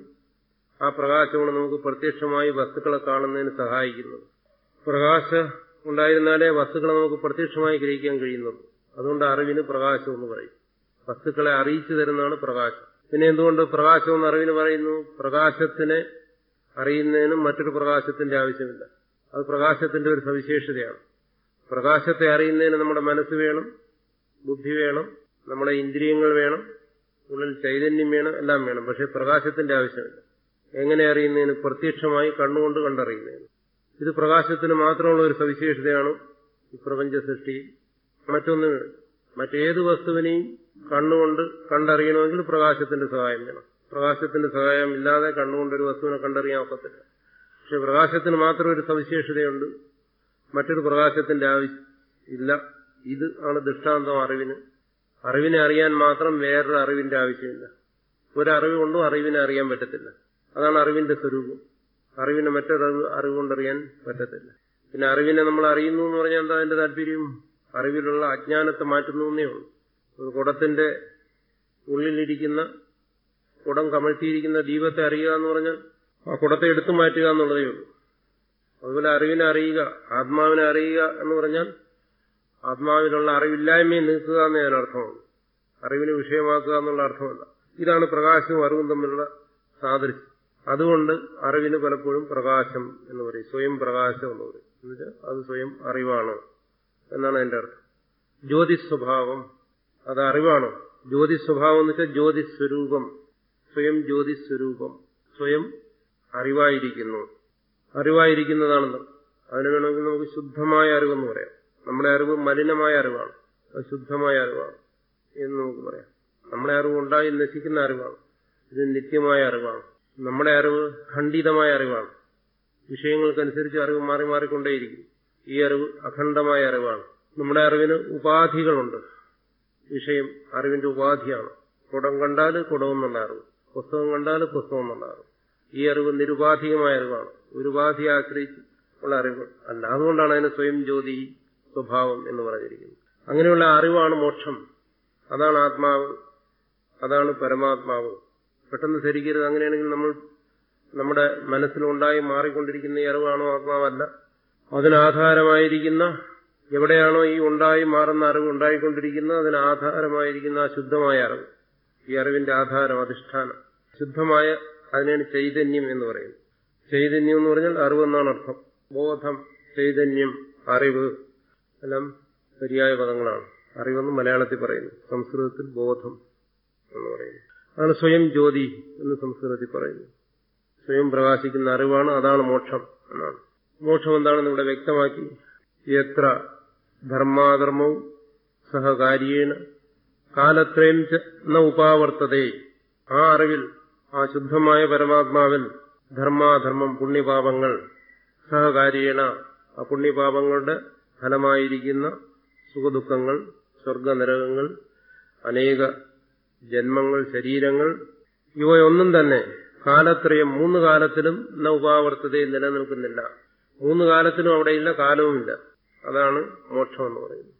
ആ പ്രകാശമാണ് നമുക്ക് പ്രത്യക്ഷമായി വസ്തുക്കളെ കാണുന്നതിന് സഹായിക്കുന്നത്. പ്രകാശം ഉണ്ടായിരുന്നാലേ വസ്തുക്കളെ നമുക്ക് പ്രത്യക്ഷമായി ഗ്രഹിക്കാൻ കഴിയുന്നുള്ളൂ. അതുകൊണ്ട് അറിവിന് പ്രകാശം എന്ന് പറയും. വസ്തുക്കളെ അറിയിച്ചു തരുന്നതാണ് പ്രകാശം. പിന്നെ എന്തുകൊണ്ട് പ്രകാശം എന്ന് അറിവിന് പറയുന്നു? പ്രകാശത്തിനെ അറിയുന്നതിനും മറ്റൊരു പ്രകാശത്തിന്റെ ആവശ്യമില്ല. അത് പ്രകാശത്തിന്റെ ഒരു സവിശേഷതയാണ്. പ്രകാശത്തെ അറിയുന്നതിന് നമ്മുടെ മനസ്സ് വേണം, ബുദ്ധി വേണം, നമ്മുടെ ഇന്ദ്രിയങ്ങൾ വേണം, ഉള്ളിൽ ചൈതന്യം വേണം, എല്ലാം വേണം. പക്ഷെ പ്രകാശത്തിന്റെ ആവശ്യമില്ല. എങ്ങനെ അറിയുന്നതിന്? പ്രത്യക്ഷമായി കണ്ണുകൊണ്ട് കണ്ടറിയുന്നതിന്. ഇത് പ്രകാശത്തിന് മാത്രമുള്ള ഒരു സവിശേഷതയാണ് ഈ പ്രപഞ്ച സൃഷ്ടിയിൽ. മറ്റൊന്നും മറ്റേത് വസ്തുവിനെയും കണ്ണുകൊണ്ട് കണ്ടറിയണമെങ്കിൽ പ്രകാശത്തിന്റെ സഹായം വേണം. പ്രകാശത്തിന്റെ സഹായം ഇല്ലാതെ കണ്ണുകൊണ്ട് ഒരു വസ്തുവിനെ കണ്ടറിയാൻ ഒക്കത്തില്ല. പക്ഷെ പ്രകാശത്തിന് മാത്രം ഒരു സവിശേഷതയുണ്ട്, മറ്റൊരു പ്രകാശത്തിന്റെ ആവശ്യം ഇല്ല. ഇത് ആണ് ദൃഷ്ടാന്തം അറിവിന്. അറിവിനെ അറിയാൻ മാത്രം വേറൊരു അറിവിന്റെ ആവശ്യമില്ല. ഒരറിവ് കൊണ്ടും അറിവിനെ അറിയാൻ പറ്റത്തില്ല. അതാണ് അറിവിന്റെ സ്വരൂപം. അറിവിനെ മറ്റൊരറിവ് അറിവ് കൊണ്ടറിയാൻ പറ്റത്തില്ല. പിന്നെ അറിവിനെ നമ്മൾ അറിയുന്നു എന്ന് പറഞ്ഞാൽ എന്താ അതിന്റെ താല്പര്യം? അറിവിലുള്ള അജ്ഞാനത്തെ മാറ്റുന്നു എന്നേ ഉള്ളൂ. ഒരു കുടത്തിന്റെ ഉള്ളിലിരിക്കുന്ന, കുടം കമഴ്ത്തിയിരിക്കുന്ന ദീപത്തെ അറിയുക എന്ന് പറഞ്ഞാൽ ആ കുടത്തെ എടുത്തു മാറ്റുക എന്നുള്ളതേ ഉള്ളൂ. അതുപോലെ അറിവിനെ അറിയുക, ആത്മാവിനെ അറിയുക എന്ന് പറഞ്ഞാൽ ആത്മാവിലുള്ള അറിവില്ലായ്മയെ നീക്കുക എന്നേ അതിനർത്ഥമാണ്. അറിവിനെ വിഷയമാക്കുക എന്നുള്ള അർത്ഥമല്ല. ഇതാണ് പ്രകാശവും അറിവും തമ്മിലുള്ള സാദൃശ്യം. അതുകൊണ്ട് അറിവിന് പലപ്പോഴും പ്രകാശം എന്ന് പറയും, സ്വയം പ്രകാശം എന്ന് പറയും. എന്നുവെച്ചാൽ അത് സ്വയം അറിവാണ് എന്നാണ് അതിന്റെ അർത്ഥം. ജ്യോതിസ് സ്വഭാവം, അത് അറിവാണോ? ജ്യോതിസ് സ്വഭാവം എന്ന് വെച്ചാൽ ജ്യോതിസ് സ്വരൂപം, സ്വയം ജ്യോതിസ് സ്വരൂപം, സ്വയം അറിവായിരിക്കുന്നു. അറിവായിരിക്കുന്നതാണെന്ന് അതിന് വേണമെങ്കിൽ നമുക്ക് ശുദ്ധമായ അറിവെന്ന് പറയാം. നമ്മുടെ അറിവ് മലിനമായ അറിവാണ്, അത് ശുദ്ധമായ അറിവാണ് എന്ന് നമുക്ക് പറയാം. നമ്മുടെ അറിവ് ഉണ്ടായി നശിക്കുന്ന അറിവാണ്, ഇത് നിത്യമായ അറിവാണ്. നമ്മുടെ അറിവ് ഖണ്ഡിതമായ അറിവാണ്. വിഷയങ്ങൾക്കനുസരിച്ച് അറിവ് മാറി മാറിക്കൊണ്ടേയിരിക്കും. ഈ അറിവ് അഖണ്ഡമായ അറിവാണ്. നമ്മുടെ അറിവിന് ഉപാധികളുണ്ട്. വിഷയം അറിവിന്റെ ഉപാധിയാണ്. കുടം കണ്ടാൽ കുടമെന്നുള്ള അറിവ്, പുസ്തകം കണ്ടാൽ പുസ്തകം എന്നുള്ള അറിവ്. ഈ അറിവ് നിരുപാധികമായ അറിവാണ്, ഒരു ഉപാധിയെ ആശ്രയിച്ച് ഉള്ള അറിവ് അല്ല. അതുകൊണ്ടാണ് അതിന് സ്വയം ജ്യോതി സ്വഭാവം എന്ന് പറഞ്ഞിരിക്കുന്നത്. അങ്ങനെയുള്ള അറിവാണ് മോക്ഷം. അതാണ് ആത്മാവ്, അതാണ് പരമാത്മാവ്. പെട്ടെന്ന് ധരിക്കരുത്. അങ്ങനെയാണെങ്കിൽ നമ്മൾ നമ്മുടെ മനസ്സിലുണ്ടായി മാറിക്കൊണ്ടിരിക്കുന്ന ഈ അറിവാണോ ആത്മാവല്ല. അതിനാധാരമായിരിക്കുന്ന, എവിടെയാണോ ഈ ഉണ്ടായി മാറുന്ന അറിവ് ഉണ്ടായിക്കൊണ്ടിരിക്കുന്നത്, അതിനാധാരമായിരിക്കുന്ന ആ ശുദ്ധമായ അറിവ്, ഈ അറിവിന്റെ ആധാരം, അധിഷ്ഠാനം ശുദ്ധമായ, അതിനാണ് ചൈതന്യം എന്ന് പറയുന്നത്. ചൈതന്യം എന്ന് പറഞ്ഞാൽ അറിവെന്നാണ് അർത്ഥം. ബോധം, ചൈതന്യം, അറിവ് എല്ലാം ശരിയായ പദങ്ങളാണ്. അറിവെന്ന് മലയാളത്തിൽ പറയുന്നു, സംസ്കൃതത്തിൽ ബോധം എന്ന് പറയുന്നു. അതാണ് സ്വയം ജ്യോതി എന്ന് സംസ്കൃതത്തിൽ പറയുന്നു. സ്വയം പ്രകാശിക്കുന്ന അറിവാണ്, അതാണ് മോക്ഷം എന്നാണ്. മോക്ഷം എന്താണെന്ന് ഇവിടെ വ്യക്തമാക്കി. എത്ര ധർമാധർമ്മവും സഹകാര്യേണ കാലത്രയം ന ഉപാവർത്തതേ. ആ അറിവിൽ, ആ ശുദ്ധമായ പരമാത്മാവിൽ ധർമാധർമ്മം പുണ്യപാപങ്ങൾ സഹകാര്യേണ, ആ പുണ്യപാപങ്ങളുടെ ഫലമായിരിക്കുന്ന സുഖദുഃഖങ്ങൾ, സ്വർഗനരകങ്ങൾ, അനേക ജന്മങ്ങൾ, ശരീരങ്ങൾ, ഇവയൊന്നും തന്നെ കാലത്രയം മൂന്ന് കാലത്തിലും ന ഉപാവർത്തതയെ നിലനിൽക്കുന്നില്ല. മൂന്ന് കാലത്തിലും അവിടെയില്ല, കാലവുമില്ല. അതാണ് മോക്ഷം എന്ന് പറയുന്നത്.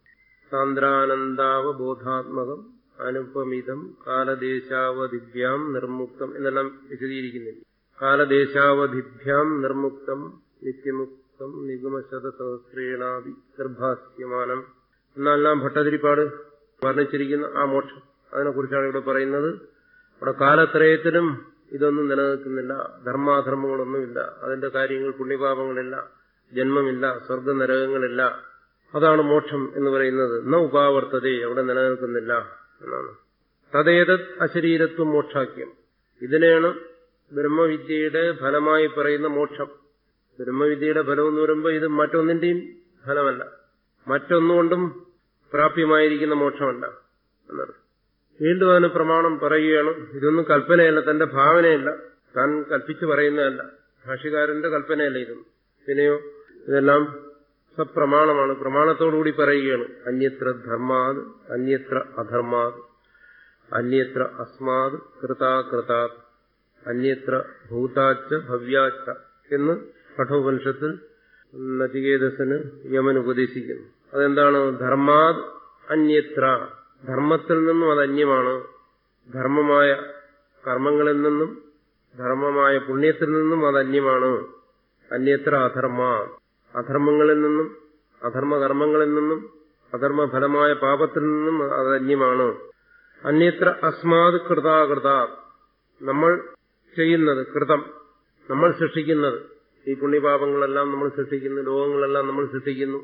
സാന്ദ്രാനന്ദാവബോധാത്മകം അനുപമിതം കാലദേശാവധിഭ്യാം നിർമുക്തം എന്നെല്ലാം വിശദീകരിക്കുന്നില്ല. കാലദേശാവധിഭ്യാം നിർമുക്തം നിത്യമുക്തം നിഗമശതസഹസ്രേണാദി നിർഭാസ്യമാനം എന്നെല്ലാം ഭട്ടതിരിപ്പാട് വർണ്ണിച്ചിരിക്കുന്ന ആ മോക്ഷം, അതിനെക്കുറിച്ചാണ് ഇവിടെ പറയുന്നത്. അവിടെ കാലത്രയത്തിലും ഇതൊന്നും നിലനിൽക്കുന്നില്ല, ധർമാധർമ്മങ്ങളൊന്നുമില്ല, അതിന്റെ കാര്യങ്ങൾ പുണ്യപാപങ്ങളില്ല, ജന്മമില്ല, സ്വർഗനരകങ്ങളില്ല. അതാണ് മോക്ഷം എന്ന് പറയുന്നത്. ന ഉപാവർത്തതേ, അവിടെ നിലനിൽക്കുന്നില്ല എന്നാണ്. തദേതത് അശരീരത്വം മോക്ഷാക്യം. ഇതിനെയാണ് ബ്രഹ്മവിദ്യയുടെ ഫലമായി പറയുന്ന മോക്ഷം. ബ്രഹ്മവിദ്യയുടെ ഫലം എന്ന് പറയുമ്പോൾ ഇത് മറ്റൊന്നിന്റെയും ഫലമല്ല, മറ്റൊന്നുകൊണ്ടും പ്രാപ്യമായിരിക്കുന്ന മോക്ഷമല്ല എന്നർത്ഥം. വീണ്ടും അതിന് പ്രമാണം പറയുകയാണ്. ഇതൊന്നും കൽപ്പനയല്ല, തന്റെ ഭാവനയല്ല, താൻ കൽപ്പിച്ചു പറയുന്നതല്ല, ഭാഷ്യകാരന്റെ കൽപ്പനയല്ല ഇതൊന്നും. പിന്നെയോ ഇതെല്ലാം സപ്രമാണമാണ്, പ്രമാണത്തോടുകൂടി പറയുകയാണ്. അന്യത്ര ധർമാത് അന്യത്ര അധർമാത് അന്യത്ര അസ്മാത് കൃതാകൃതാത് അന്യത്ര ഭൂതാച്ച ഭവ്യാച്ച എന്ന് കഠോപനിഷത്തിൽ നചികേതസിന് യമൻ ഉപദേശിക്കുന്നു. അതെന്താണ്? ധർമാത് അന്യത്ര, ധർമ്മത്തിൽ നിന്നും അത് അന്യമാണ്. ധർമ്മമായ കർമ്മങ്ങളിൽ നിന്നും ധർമ്മമായ പുണ്യത്തിൽ നിന്നും അത് അന്യമാണ്. അന്യത്ര അധർമ്മ, അധർമ്മങ്ങളിൽ നിന്നും അധർമ്മകർമ്മങ്ങളിൽ നിന്നും അധർമ്മഫലമായ പാപത്തിൽ നിന്നും അത് അന്യമാണ്. അന്യത്ര അസ്മാത് കൃതാകൃത, നമ്മൾ ചെയ്യുന്നത്, കൃതം നമ്മൾ സൃഷ്ടിക്കുന്നത്, ഈ പുണ്യപാപങ്ങളെല്ലാം നമ്മൾ സൃഷ്ടിക്കുന്നു, ലോകങ്ങളെല്ലാം നമ്മൾ സൃഷ്ടിക്കുന്നു.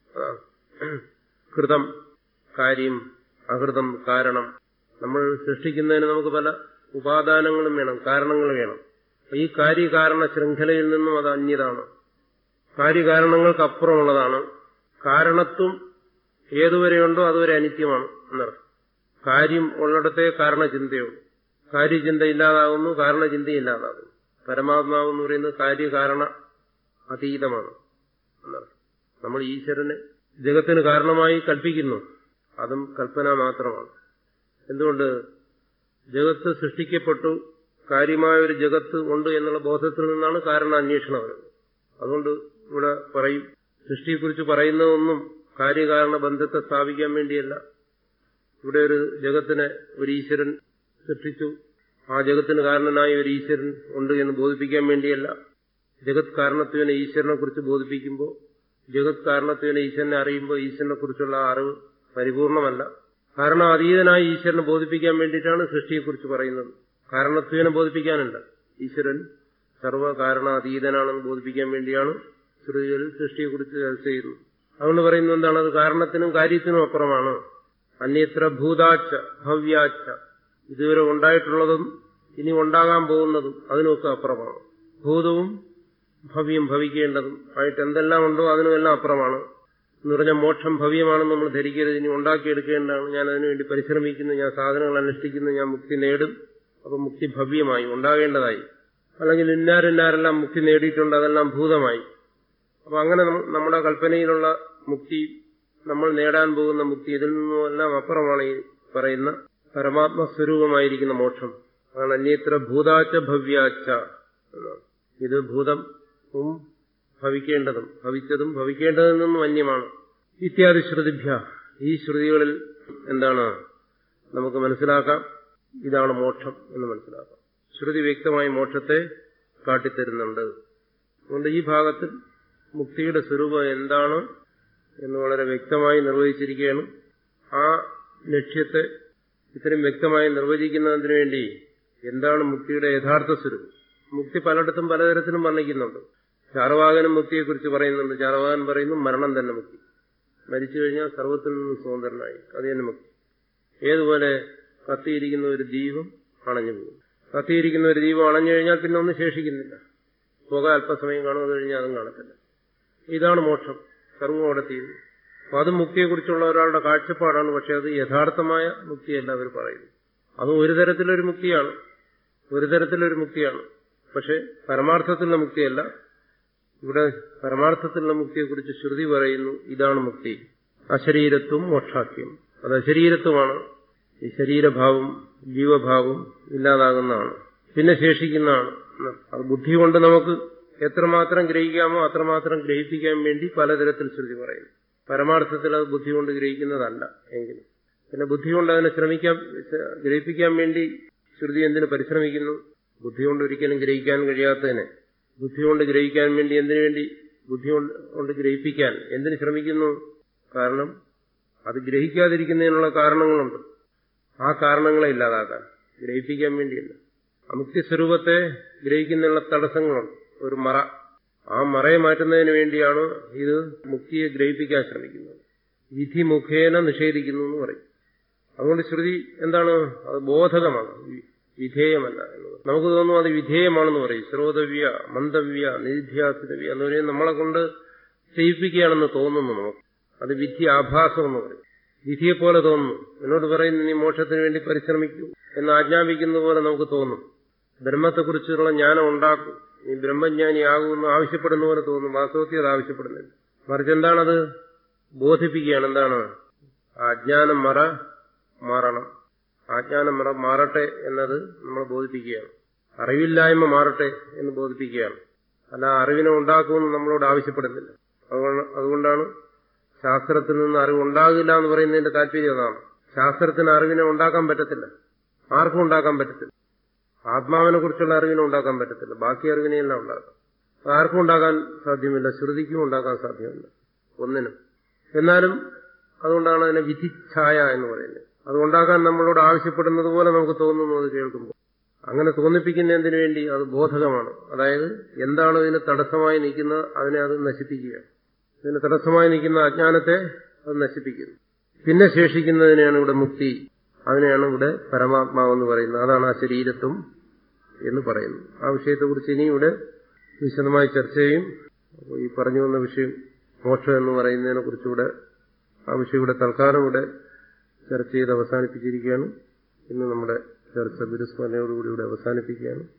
കൃതം കാര്യം, അകൃതം കാരണം. നമ്മൾ സൃഷ്ടിക്കുന്നതിന് നമുക്ക് പല ഉപാദാനങ്ങളും വേണം, കാരണങ്ങൾ വേണം. ഈ കാര്യകാരണ ശൃംഖലയിൽ നിന്നും അത് അന്യതാണ്, കാര്യകാരണങ്ങൾക്ക് അപ്പുറമുള്ളതാണ്. കാരണത്വം ഏതുവരെയുണ്ടോ അതുവരെ അനിത്യമാണ് എന്നർത്ഥം. കാര്യം ഉള്ളിടത്തെ കാരണചിന്തയുള്ളൂ. കാര്യചിന്ത ഇല്ലാതാകുന്നു, കാരണചിന്ത ഇല്ലാതാകുന്നു. പരമാത്മാവ് എന്ന് പറയുന്നത് കാര്യകാരണ അതീതമാണ് എന്നർത്ഥം. നമ്മൾ ഈശ്വരനെ ജഗത്തിന് കാരണമായി കൽപ്പിക്കുന്നു, അതും കൽപ്പന മാത്രമാണ്. എന്തുകൊണ്ട്? ജഗത്ത് സൃഷ്ടിക്കപ്പെട്ടു, കാര്യമായ ഒരു ജഗത്ത് ഉണ്ട് എന്നുള്ള ബോധത്തിൽ നിന്നാണ് കാരണ അന്വേഷണം വരുന്നത്. അതുകൊണ്ട് ഇവിടെ പറയും, സൃഷ്ടിയെക്കുറിച്ച് പറയുന്നതൊന്നും കാര്യകാരണ ബന്ധത്തെ സ്ഥാപിക്കാൻ വേണ്ടിയല്ല. ഇവിടെ ഒരു ജഗത്തിനെ ഒരു ഈശ്വരൻ സൃഷ്ടിച്ചു, ആ ജഗത്തിന് കാരണനായ ഒരു ഈശ്വരൻ ഉണ്ട് എന്ന് ബോധിപ്പിക്കാൻ വേണ്ടിയല്ല. ജഗത് കാരണത്വനെ ഈശ്വരനെ കുറിച്ച് ബോധിപ്പിക്കുമ്പോൾ, ജഗത് കാരണത്വനെ ഈശ്വരനെ അറിയുമ്പോൾ ഈശ്വരനെ കുറിച്ചുള്ള അറിവ് പരിപൂർണമല്ല. കാരണം അതീതനായ ഈശ്വരനെ ബോധിപ്പിക്കാൻ വേണ്ടിയിട്ടാണ് സൃഷ്ടിയെക്കുറിച്ച് പറയുന്നത്. കാരണത്വനെ ബോധിപ്പിക്കാനല്ല, ഈശ്വരൻ സർവ്വകാരണാതീതനാണെന്ന് ബോധിപ്പിക്കാൻ വേണ്ടിയാണ് ശ്രുതികളിൽ സൃഷ്ടിയെക്കുറിച്ച് ചർച്ച ചെയ്യുന്നത്. അതുകൊണ്ട് പറയുന്നത് എന്താണ്? അത് കാരണത്തിനും കാര്യത്തിനും അപ്പുറമാണ്. അന്യത്ര ഭൂതാച്ച ഭവ്യാച്ച, ഇതുവരെ ഉണ്ടായിട്ടുള്ളതും ഇനി ഉണ്ടാകാൻ പോകുന്നതും അതിനൊക്കെ അപ്പുറമാണ്. ഭൂതവും ഭവ്യം ഭവിക്കേണ്ടതും ആയിട്ട് എന്തെല്ലാം ഉണ്ടോ അതിനുമെല്ലാം അപ്പുറമാണ്. എന്ന് പറഞ്ഞാൽ മോക്ഷം ഭവ്യമാണെന്ന് നമ്മൾ ധരിക്കരുത്. ഇനി ഉണ്ടാക്കിയെടുക്കേണ്ടതാണ്, ഞാൻ അതിനുവേണ്ടി പരിശ്രമിക്കുന്നു, ഞാൻ സാധനങ്ങൾ അനുഷ്ഠിക്കുന്നു, ഞാൻ മുക്തി നേടും, അപ്പൊ മുക്തി ഭവ്യമായി ഉണ്ടാകേണ്ടതായി. അല്ലെങ്കിൽ ഇന്നാരിന്നാരെല്ലാം മുക്തി നേടിയിട്ടുണ്ട്, അതെല്ലാം ഭൂതമായി. അപ്പൊ അങ്ങനെ നമ്മുടെ കൽപ്പനയിലുള്ള മുക്തി, നമ്മൾ നേടാൻ പോകുന്ന മുക്തി, ഇതിൽ നിന്നുമെല്ലാം അപ്പുറമാണ് ഈ പറയുന്ന പരമാത്മസ്വരൂപമായിരിക്കുന്ന മോക്ഷം. അതാണ് അന്യത്ര ഭൂതാച്ച ഭവ്യാച്ച. ഇത് ഭൂതവും ഭവിക്കേണ്ടതും ഭവിച്ചതും ഭവിക്കേണ്ടതിൽ നിന്നും അന്യമാണ്. ഇത്യാദി ശ്രുതിഭ്യ, ഈ ശ്രുതികളിൽ എന്താണ് നമുക്ക് മനസ്സിലാക്കാം? ഇതാണ് മോക്ഷം എന്ന് മനസ്സിലാക്കാം. ശ്രുതി വ്യക്തമായി മോക്ഷത്തെ കാട്ടിത്തരുന്നുണ്ട്. അതുകൊണ്ട് ഈ ഭാഗത്തിൽ മുക്തിയുടെ സ്വരൂപം എന്താണ് എന്ന് വളരെ വ്യക്തമായി നിർവചിച്ചിരിക്കുകയാണ്. ആ ലക്ഷ്യത്തെ ഇത്രയും വ്യക്തമായി നിർവചിക്കുന്നതിന് വേണ്ടി എന്താണ് മുക്തിയുടെ യഥാർത്ഥ സ്വരൂപം? മുക്തി പലയിടത്തും പലതരത്തിലും വർണ്ണിക്കുന്നുണ്ട്. ചാർവാകനും മുക്തിയെക്കുറിച്ച് പറയുന്നുണ്ട്. ചാർവാകൻ പറയുന്നു മരണം തന്നെ മുക്തി, മരിച്ചു കഴിഞ്ഞാൽ സർവ്വത്തിൽ നിന്നും സ്വതന്ത്രനായി, അത് തന്നെ മുക്തി. ഏതുപോലെ കത്തിയിരിക്കുന്ന ഒരു ദീപം അണഞ്ഞു പോകും. കത്തിയിരിക്കുന്ന ഒരു ദീപം അണഞ്ഞു കഴിഞ്ഞാൽ പിന്നെ ഒന്നും ശേഷിക്കുന്നില്ല. പുക അല്പസമയം കാണുന്നത് കഴിഞ്ഞാൽ അതും കാണത്തില്ല. ഇതാണ് മോക്ഷം, സർവ്വം അവിടെ തീരുന്നു. അപ്പൊ അത് മുക്തിയെക്കുറിച്ചുള്ള ഒരാളുടെ കാഴ്ചപ്പാടാണ്. പക്ഷെ അത് യഥാർത്ഥമായ മുക്തിയല്ല അവർ പറയുന്നു. അതും ഒരു തരത്തിലൊരു മുക്തിയാണ്, ഒരു തരത്തിലൊരു മുക്തിയാണ്. പക്ഷെ പരമാർത്ഥത്തിലുള്ള മുക്തിയല്ല. ഇവിടെ പരമാർത്ഥത്തിലുള്ള മുക്തിയെക്കുറിച്ച് ശ്രുതി പറയുന്നു, ഇതാണ് മുക്തി. അശരീരത്വം മോക്ഷാഖ്യം. അത് അശരീരത്വമാണ്. ഈ ശരീരഭാവം ജീവഭാവം ഇല്ലാതാകുന്നതാണ്, പിന്നെ ശേഷിക്കുന്നതാണ്. അത് ബുദ്ധി കൊണ്ട് നമുക്ക് എത്രമാത്രം ഗ്രഹിക്കാമോ അത്രമാത്രം ഗ്രഹിപ്പിക്കാൻ വേണ്ടി പലതരത്തിൽ ശ്രുതി പറയുന്നു. പരമാർത്ഥത്തിൽ അത് ബുദ്ധി കൊണ്ട് ഗ്രഹിക്കുന്നതല്ല എങ്കിലും പിന്നെ ബുദ്ധി കൊണ്ട് അതിനെ ശ്രമിക്കാൻ ഗ്രഹിപ്പിക്കാൻ വേണ്ടി ശ്രുതി എന്തിനു പരിശ്രമിക്കുന്നു? ബുദ്ധി കൊണ്ട് ഒരിക്കലും ഗ്രഹിക്കാൻ കഴിയാത്തതിനെ ബുദ്ധി കൊണ്ട് ഗ്രഹിക്കാൻ വേണ്ടി എന്തിനു വേണ്ടി ബുദ്ധി കൊണ്ട് ഗ്രഹിപ്പിക്കാൻ എന്തിനു ശ്രമിക്കുന്നു? കാരണം അത് ഗ്രഹിക്കാതിരിക്കുന്നതിനുള്ള കാരണങ്ങളുണ്ട്. ആ കാരണങ്ങളെ ഇല്ലാതാക്കാൻ, ഗ്രഹിപ്പിക്കാൻ വേണ്ടിയല്ല. അമുക്തി സ്വരൂപത്തെ ഗ്രഹിക്കുന്നതിനുള്ള തടസ്സങ്ങളുണ്ട്, ഒരു മറ. ആ മറയെ മാറ്റുന്നതിന് വേണ്ടിയാണ് ഇത് മുക്തിയെ ഗ്രഹിപ്പിക്കാൻ ശ്രമിക്കുന്നത്. വിധി മുഖേന നിഷേധിക്കുന്നു എന്ന് പറയും. അതുകൊണ്ട് ശ്രുതി എന്താണ്? അത് ബോധകമാണ്, വിധേയമല്ല എന്നത്. നമുക്ക് തോന്നും അത് വിധേയമാണെന്ന് പറയും. ശ്രോതവ്യ, മന്ദവ്യ, നിധ്യാസിതവ്യ എന്ന് പറയുന്നത് നമ്മളെ കൊണ്ട് ചെയ്യിപ്പിക്കുകയാണെന്ന് തോന്നുന്നു നമുക്ക്. അത് വിധി ആഭാസം എന്ന് പറയും. വിധിയെപ്പോലെ തോന്നുന്നു. എന്നോട് പറയുന്നു നീ മോക്ഷത്തിന് വേണ്ടി പരിശ്രമിക്കൂ എന്ന് ആജ്ഞാപിക്കുന്ന പോലെ നമുക്ക് തോന്നും. ബ്രഹ്മത്തെക്കുറിച്ചുള്ള ജ്ഞാനം ഉണ്ടാക്കും, നീ ബ്രഹ്മജ്ഞാനിയാകുമെന്ന് ആവശ്യപ്പെടുന്ന പോലെ തോന്നും. വാസ്തവത്തിൽ അത് ആവശ്യപ്പെടുന്നില്ല. മറിച്ച് എന്താണത്? ബോധിപ്പിക്കുകയാണ്. എന്താണ്? അജ്ഞാനം മറ മാറണം, അജ്ഞാനം മറ മാറട്ടെ എന്നത് നമ്മൾ ബോധിപ്പിക്കുകയാണ്. അറിവില്ലായ്മ മാറട്ടെ എന്ന് ബോധിപ്പിക്കുകയാണ്. അല്ല അറിവിനെ ഉണ്ടാക്കുമെന്ന് നമ്മളോട് ആവശ്യപ്പെടുന്നില്ല. അതുകൊണ്ടാണ് ശാസ്ത്രത്തിൽ നിന്ന് അറിവുണ്ടാകില്ല എന്ന് പറയുന്നതിന്റെ താല്പര്യം അതാണ്. ശാസ്ത്രത്തിന് അറിവിനെ ഉണ്ടാക്കാൻ പറ്റത്തില്ല, ആർക്കും ഉണ്ടാക്കാൻ പറ്റത്തില്ല. ആത്മാവിനെ കുറിച്ചുള്ള അറിവിനെ ഉണ്ടാക്കാൻ പറ്റത്തില്ല, ബാക്കി അറിവിനെയെല്ലാം ഉണ്ടാക്കാം. ആർക്കും ഉണ്ടാക്കാൻ സാധ്യമല്ല, ശ്രുതിക്കും ഉണ്ടാക്കാൻ സാധ്യമല്ല, ഒന്നിനും. എന്നാലും അതുകൊണ്ടാണ് അതിനെ വിധിച്ഛായ എന്ന് പറയുന്നത്. അതുണ്ടാക്കാൻ നമ്മളോട് ആവശ്യപ്പെടുന്നത് പോലെ നമുക്ക് തോന്നുന്നു അത് കേൾക്കുമ്പോൾ. അങ്ങനെ തോന്നിപ്പിക്കുന്ന എന്തിനു വേണ്ടി? അത് ബോധകമാണ്. അതായത് എന്താണോ ഇതിന് തടസ്സമായി നിൽക്കുന്നത് അതിനെ അത് നശിപ്പിക്കുകയാണ്. ഇതിന് തടസ്സമായി നിൽക്കുന്ന അജ്ഞാനത്തെ അത് നശിപ്പിക്കുന്നു. പിന്നെ ശേഷിക്കുന്നതിനെയാണ് ഇവിടെ മുക്തി, അതിനെയാണ് ഇവിടെ പരമാത്മാവെന്ന് പറയുന്നത്. അതാണ് ആ ശരീരത്വം എന്ന് പറയുന്നത്. ആ വിഷയത്തെക്കുറിച്ച് ഇനി ഇവിടെ വിശദമായി ചർച്ച ചെയ്യും. ഈ പറഞ്ഞു വന്ന വിഷയം മോക്ഷം എന്ന് പറയുന്നതിനെ കുറിച്ചുകൂടെ ആ വിഷയം ഇവിടെ തൽക്കാലം ഇവിടെ ചർച്ച ചെയ്ത് അവസാനിപ്പിച്ചിരിക്കുകയാണ്. ഇന്ന് നമ്മുടെ ചർച്ച ബിരുസ്മരണയോടുകൂടി ഇവിടെ അവസാനിപ്പിക്കുകയാണ്.